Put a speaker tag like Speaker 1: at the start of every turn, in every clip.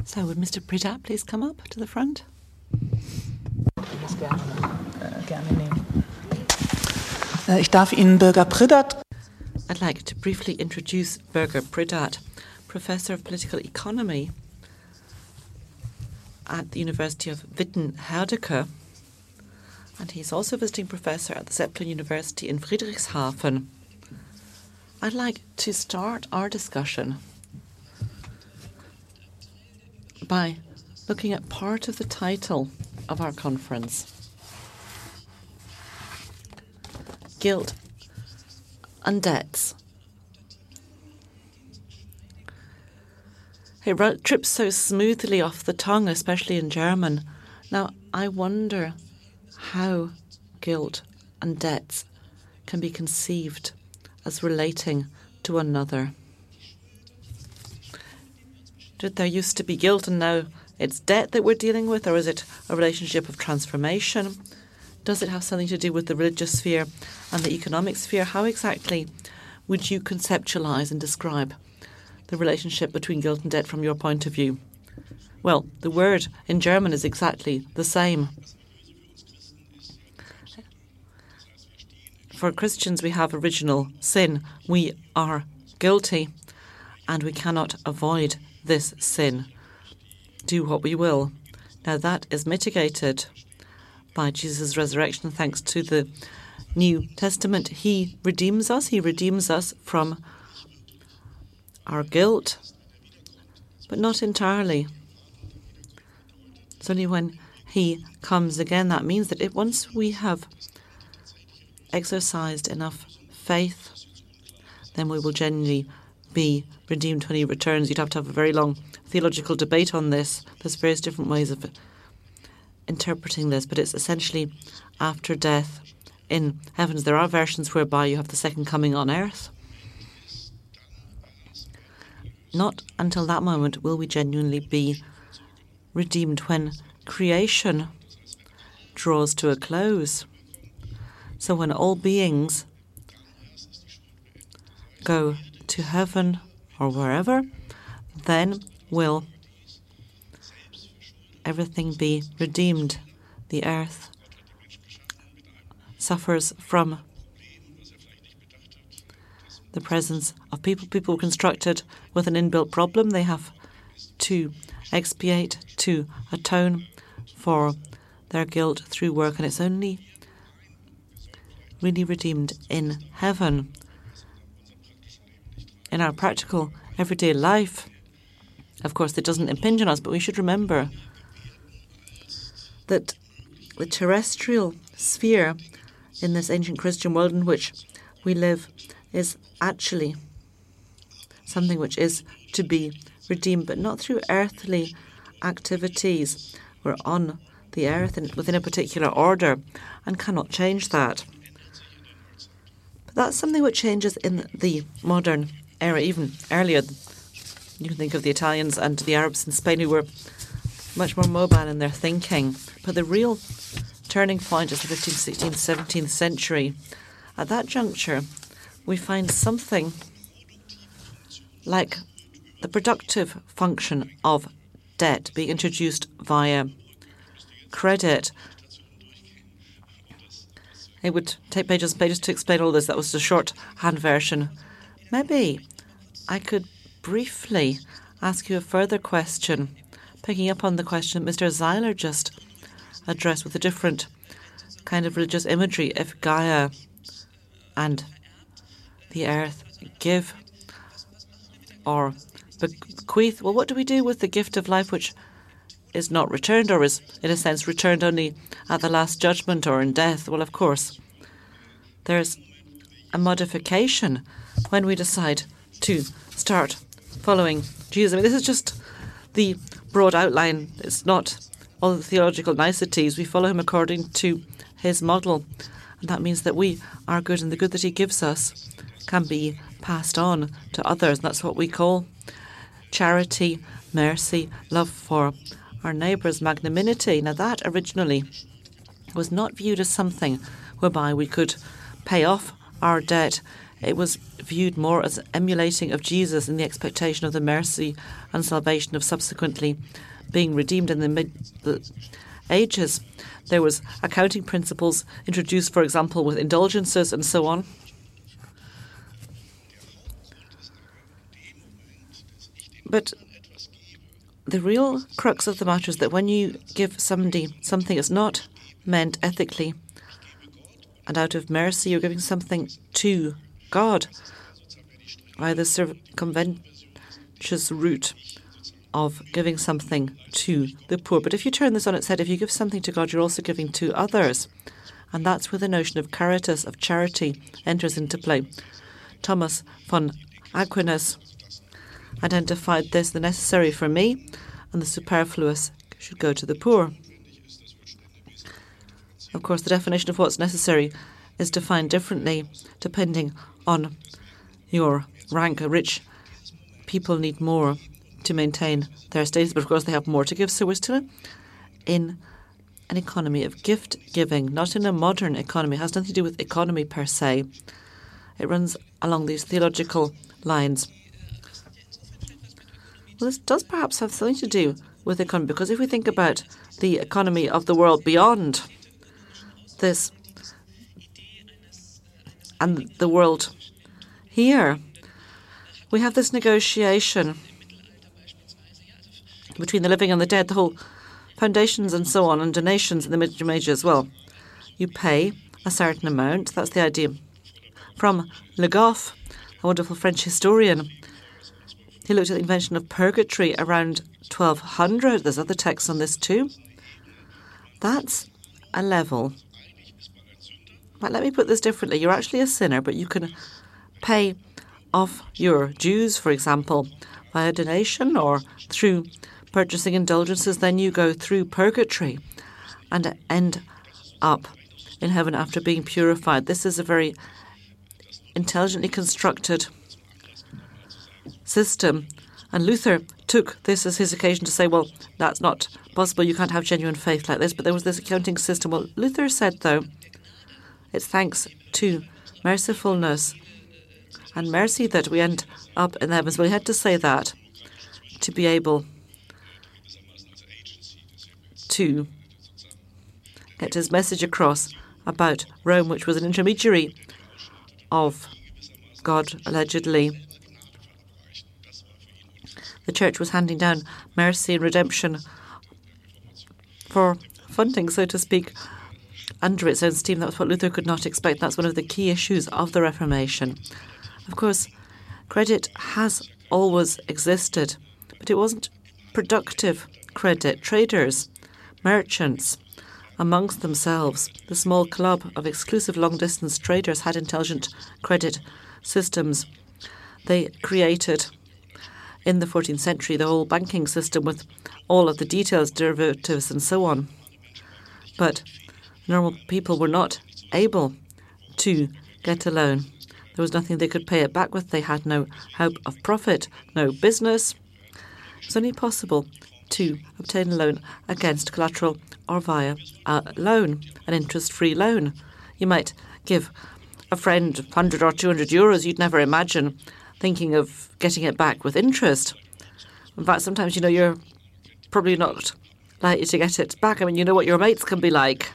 Speaker 1: So would Mr. Pridat please come up to the front?
Speaker 2: Gerne nehmen. Ich darf Ihnen Birger Pridat.
Speaker 1: I'd like to briefly introduce Birger Pridat, Professor of Political Economy at the University of Witten-Herdecke, and he's also visiting professor at the Zeppelin University in Friedrichshafen. I'd like to start our discussion by looking at part of the title of our conference: Guilt and Debts. It trips so smoothly off the tongue, especially in German. Now, I wonder how guilt and debts can be conceived as relating to one another. Did there used to be guilt and now it's debt that we're dealing with, or is it a relationship of transformation? Does it have something to do with the religious sphere and the economic sphere? How exactly would you conceptualize and describe the relationship between guilt and debt from your point of view? Well, the word in German is exactly the same. For Christians, we have original sin. We are guilty, and we cannot avoid this sin, do what we will. Now, that is mitigated by Jesus' resurrection thanks to the New Testament. He redeems us. He redeems us from our guilt, but not entirely. It's only when he comes again that means that once we have exercised enough faith, then we will genuinely be redeemed when he returns. You'd have to have a very long theological debate on this. There's various different ways of interpreting this, but it's essentially after death in heavens. There are versions whereby you have the second coming on earth. Not until that moment will we genuinely be redeemed, when creation draws to a close. So when all beings go to heaven or wherever, then will everything be redeemed. The earth suffers from the presence of people constructed with an inbuilt problem. They have to expiate, to atone for their guilt through work, and it's only really redeemed in heaven. In our practical everyday life, of course, it doesn't impinge on us, but we should remember that the terrestrial sphere in this ancient Christian world in which we live is actually something which is to be redeemed, but not through earthly activities. We're on the earth and within a particular order and cannot change that. But that's something which changes in the modern era, even earlier. You can think of the Italians and the Arabs in Spain who were much more mobile in their thinking. But the real turning point is the 15th, 16th, 17th century. At that juncture, we find something like the productive function of debt being introduced via credit. It would take pages and pages to explain all this. That was the shorthand version. Maybe I could briefly ask you a further question, picking up on the question Mr. Zeiler just addressed with a different kind of religious imagery. If Gaia and the earth give or bequeath, well, what do we do with the gift of life which is not returned, or is, in a sense, returned only at the last judgment or in death? Well, of course, there's a modification when we decide to start following Jesus. I mean, this is just the broad outline. It's not all the theological niceties. We follow him according to his model. And that means that we are good, and the good that he gives us can be passed on to others. And that's what we call charity, mercy, love for our neighbours, magnanimity. Now, that originally was not viewed as something whereby we could pay off our debt it was viewed more as emulating of Jesus in the expectation of the mercy and salvation of subsequently being redeemed in the ages. There was accounting principles introduced, for example, with indulgences and so on. But the real crux of the matter is that when you give somebody something that's not meant ethically and out of mercy, you're giving something to God by the circumventitious route of giving something to the poor. But if you turn this on its head, if you give something to God, you're also giving to others. And that's where the notion of caritas, of charity, enters into play. Thomas von Aquinas identified this: the necessary for me and the superfluous should go to the poor. Of course, the definition of what's necessary is defined differently depending on your rank. Rich people need more to maintain their status, but of course they have more to give. So we're still in an economy of gift giving, not in a modern economy. It has nothing to do with economy per se. It runs along these theological lines. Well, this does perhaps have something to do with economy, because if we think about the economy of the world beyond this and the world here, we have this negotiation between the living and the dead, the whole foundations and so on, and donations in the Middle Ages as well. You pay a certain amount. That's the idea. From Le Goff, a wonderful French historian, he looked at the invention of purgatory around 1200. There's other texts on this too. That's a level. But let me put this differently. You're actually a sinner, but you can pay off your dues, for example, via donation or through purchasing indulgences. Then you go through purgatory and end up in heaven after being purified. This is a very intelligently constructed system. And Luther took this as his occasion to say, well, that's not possible. You can't have genuine faith like this. But there was this accounting system. Well, Luther said, though, it's thanks to mercifulness and mercy that we end up in the heavens. Well, he had to say that to be able to get his message across about Rome, which was an intermediary of God, allegedly. The church was handing down mercy and redemption for funding, so to speak, under its own steam. That was what Luther could not expect. That's one of the key issues of the Reformation. Of course, credit has always existed, but it wasn't productive credit. Traders, merchants, amongst themselves, the small club of exclusive long-distance traders had intelligent credit systems. They created, in the 14th century, the whole banking system with all of the details, derivatives, and so on. But normal people were not able to get a loan. There was nothing they could pay it back with. They had no hope of profit, no business. It was only possible to obtain a loan against collateral or via a loan, an interest-free loan. You might give a friend 100 or 200 euros. You'd never imagine thinking of getting it back with interest. In fact, sometimes, you're probably not likely to get it back. I mean, you know what your mates can be like.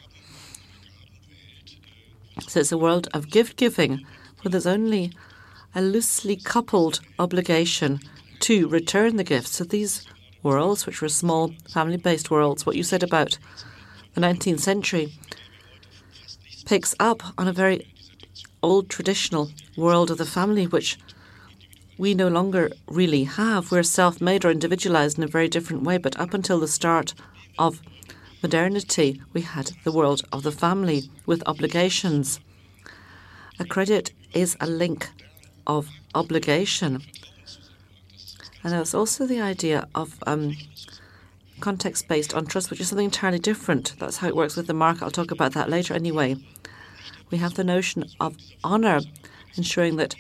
Speaker 1: So it's a world of gift-giving where there's only a loosely coupled obligation to return the gifts. So these worlds, which were small family-based worlds, what you said about the 19th century picks up on a very old traditional world of the family, which we no longer really have. We're self-made or individualized in a very different way. But up until the start of modernity, we had the world of the family with obligations. A credit is a link of obligation. And there's also the idea of context based on trust, which is something entirely different. That's how it works with the market. I'll talk about that later anyway. We have the notion of honor, ensuring that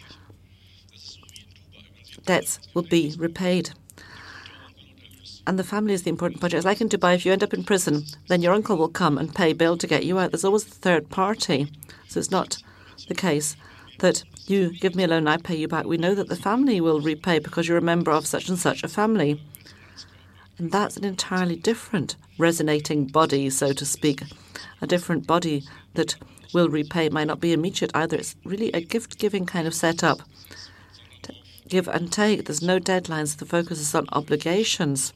Speaker 1: debts will be repaid. And the family is the important part. It's like in Dubai, if you end up in prison, then your uncle will come and pay bail to get you out. There's always a third party. So it's not the case that You give me a loan, I pay you back. We know that the family will repay because you're a member of such and such a family. And that's an entirely different resonating body, so to speak. A different body that will repay. It might not be immediate either. It's really a gift-giving kind of setup. To give and take. There's no deadlines. The focus is on obligations.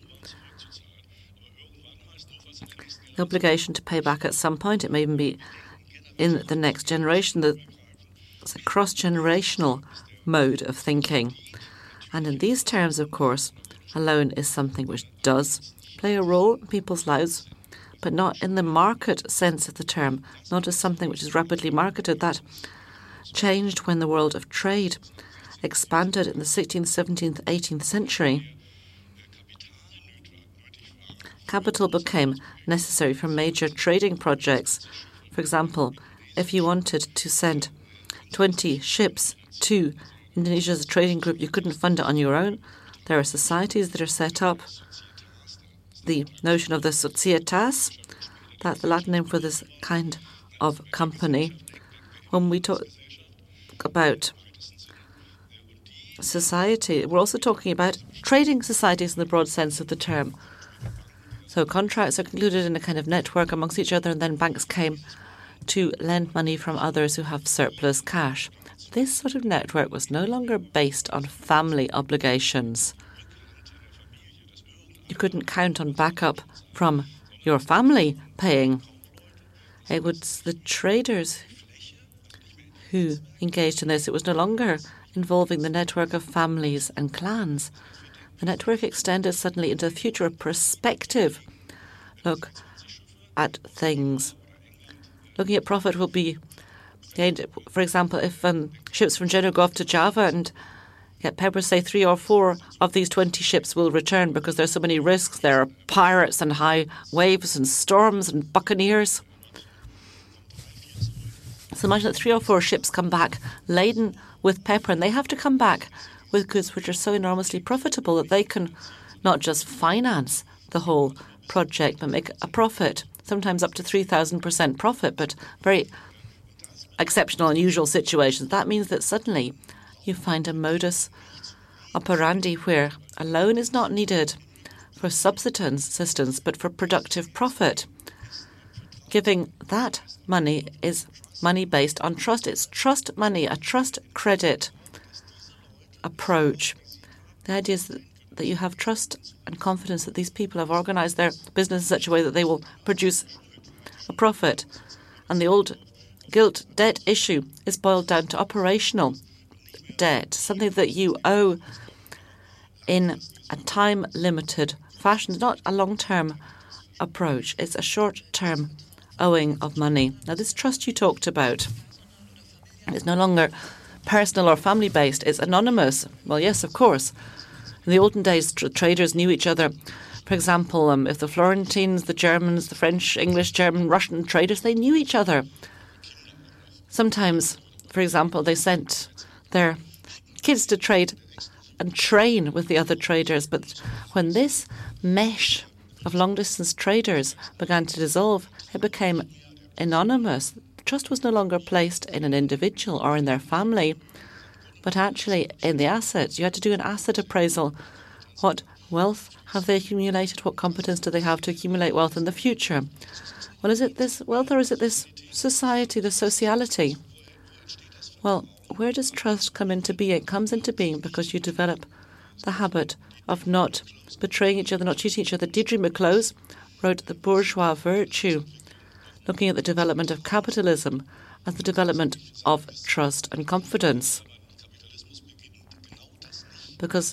Speaker 1: The obligation to pay back at some point. It may even be in the next generation. It's a cross-generational mode of thinking. And in these terms, of course, a loan is something which does play a role in people's lives, but not in the market sense of the term, not as something which is rapidly marketed. That changed when the world of trade expanded in the 16th, 17th, 18th century. Capital became necessary for major trading projects. For example, if you wanted to send 20 ships to Indonesia as a trading group, you couldn't fund it on your own. There are societies that are set up. The notion of the societas, that's the Latin name for this kind of company. When we talk about society, we're also talking about trading societies in the broad sense of the term. So contracts are concluded in a kind of network amongst each other, and then banks came to lend money from others who have surplus cash. This sort of network was no longer based on family obligations. You couldn't count on backup from your family paying. It was the traders who engaged in this. It was no longer involving the network of families and clans. The network extended suddenly into the future, a perspective look at things. Looking at profit will be, for example, if ships from Genoa go off to Java and get pepper, say 3 or 4 of these 20 ships will return because there's so many risks. There are pirates and high waves and storms and buccaneers. So imagine that 3 or 4 ships come back laden with pepper, and they have to come back with goods which are so enormously profitable that they can not just finance the whole project but make a profit, sometimes up to 3,000% profit, but very exceptional, unusual situations. That means that suddenly you find a modus operandi where a loan is not needed for subsistence but for productive profit. Giving that money is money based on trust. It's trust money, a trust credit approach. The idea is that you have trust and confidence that these people have organized their business in such a way that they will produce a profit. And the old gilt debt issue is boiled down to operational debt, something that you owe in a time-limited fashion. It's not a long-term approach. It's a short-term owing of money. Now, this trust you talked about is no longer personal or family-based. It's anonymous. Well, yes, of course. In the olden days, traders knew each other. For example, if the Florentines, the Germans, the French, English, German, Russian traders, they knew each other. Sometimes, for example, they sent their kids to trade and train with the other traders. But when this mesh of long-distance traders began to dissolve, it became anonymous. Trust was no longer placed in an individual or in their family, but actually in the assets. You had to do an asset appraisal. What wealth have they accumulated? What competence do they have to accumulate wealth in the future? Well, is it this wealth or is it this society, the sociality? Well, where does trust come into being? It comes into being because you develop the habit of not betraying each other, not cheating each other. Deirdre McClose wrote The Bourgeois Virtue, looking at the development of capitalism as the development of trust and confidence. Because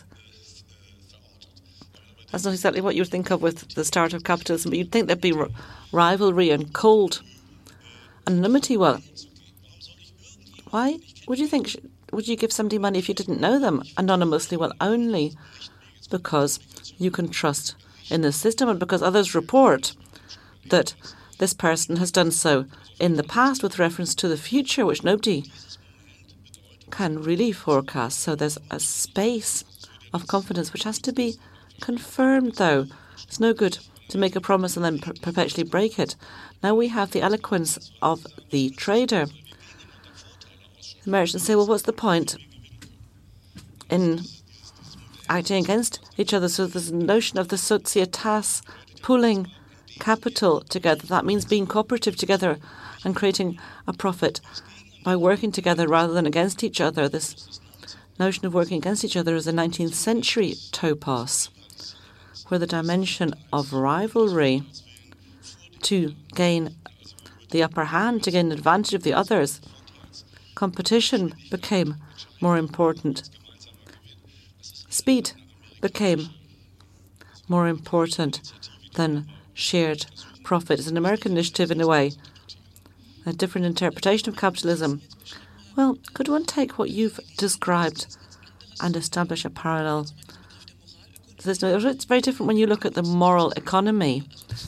Speaker 1: that's not exactly what you would think of with the start of capitalism, but you'd think there'd be rivalry and cold anonymity. Well, why would you think, would you give somebody money if you didn't know them anonymously? Well, only because you can trust in the system and because others report that this person has done so in the past with reference to the future, which nobody can really forecast. So there's a space of confidence which has to be confirmed, though. It's no good to make a promise and then perpetually break it. Now we have the eloquence of the trader. the merchants say, well, what's the point in acting against each other? So there's a notion of the societas pooling capital together. That means being cooperative together and creating a profit by working together rather than against each other. This notion of working against each other is a 19th century topos, where the dimension of rivalry to gain the upper hand, to gain advantage of the others, competition became more important. Speed became more important than shared profit. It's an American initiative in a way, a different interpretation of capitalism. Well, could one take what you've described and establish a parallel? It's very different when you look at the moral economy.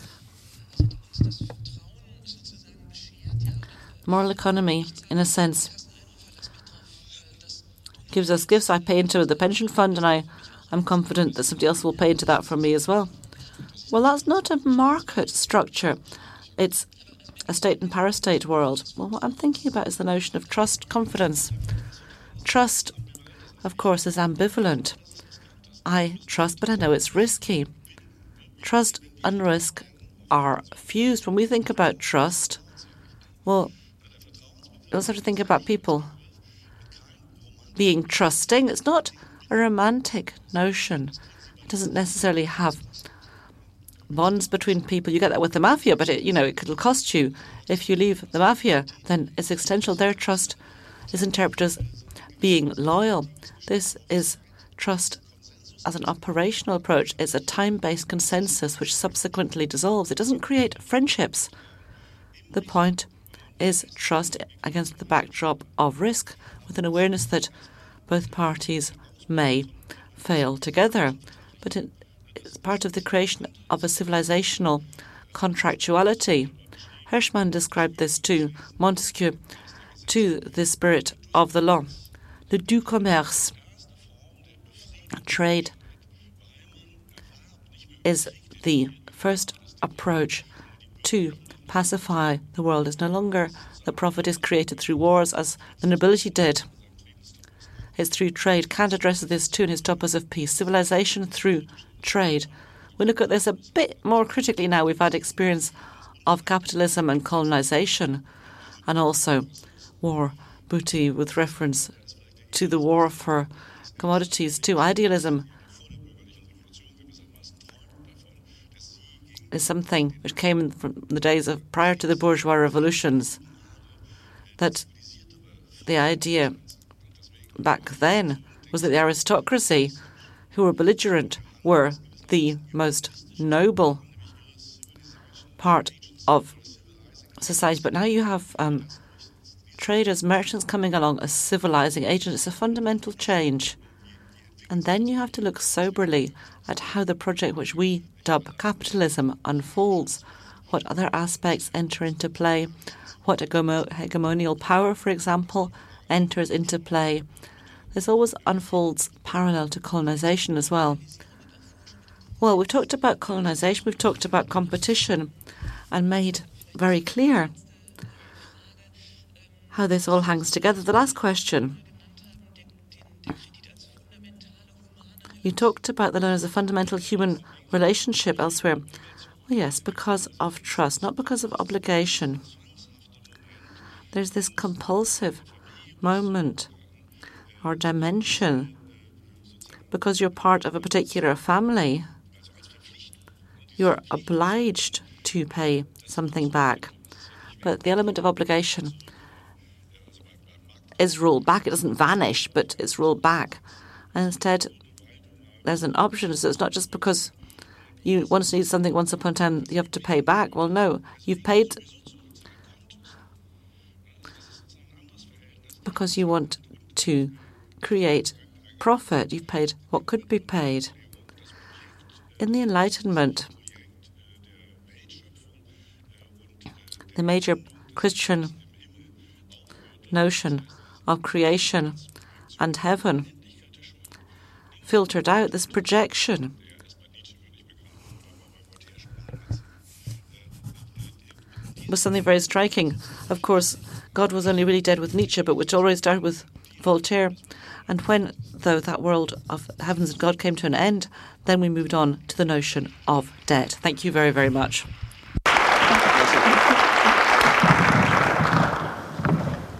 Speaker 1: Moral economy, in a sense, gives us gifts. I pay into the pension fund, and I'm confident that somebody else will pay into that for me as well. Well, that's not a market structure. It's a state and parastate world. Well, what I'm thinking about is the notion of trust, confidence. Trust, of course, is ambivalent. I trust, but I know it's risky. Trust and risk are fused. When we think about trust, well, we also have to think about people being trusting. It's not a romantic notion. It doesn't necessarily have bonds between people. You get that with the mafia, but it could cost you. If you leave the mafia, then it's existential. Their trust is interpreted as being loyal. This is trust as an operational approach. It's a time-based consensus which subsequently dissolves. It doesn't create friendships. The point is trust against the backdrop of risk, with an awareness that both parties may fail together. But it's part of the creation of a civilizational contractuality. Hirschman described this to Montesquieu, to the spirit of the law. Le du commerce, trade, is the first approach to pacify the world. It's no longer that profit is created through wars as the nobility did. It's through trade. Kant addresses this too in his Topos of Peace. Civilization through trade. We look at this a bit more critically now. We've had experience of capitalism and colonization, and also war booty with reference to the war for commodities too. Idealism is something which came from the days of prior to the bourgeois revolutions, that the idea back then was that the aristocracy, who were belligerent, were the most noble part of society. But now you have traders, merchants coming along as civilizing agents. It's a fundamental change. And then you have to look soberly at how the project which we dub capitalism unfolds, what other aspects enter into play, what hegemonial power, for example, enters into play. This always unfolds parallel to colonization as well. Well, we've talked about colonization, we've talked about competition, and made very clear how this all hangs together. The last question. You talked about the loan as a fundamental human relationship elsewhere. Well, yes, because of trust, not because of obligation. There's this compulsive moment or dimension. Because you're part of a particular family, you're obliged to pay something back. But the element of obligation is rolled back. It doesn't vanish, but it's rolled back. And instead, there's an option. So it's not just because you once need something once upon a time you have to pay back. Well, no, you've paid because you want to create profit. You've paid what could be paid. In the Enlightenment, the major Christian notion of creation and heaven filtered out this projection. It was something very striking. Of course, God was only really dead with Nietzsche, but which already started with Voltaire. And when, though, that world of heavens and God came to an end, then we moved on to the notion of debt. Thank you very, very much.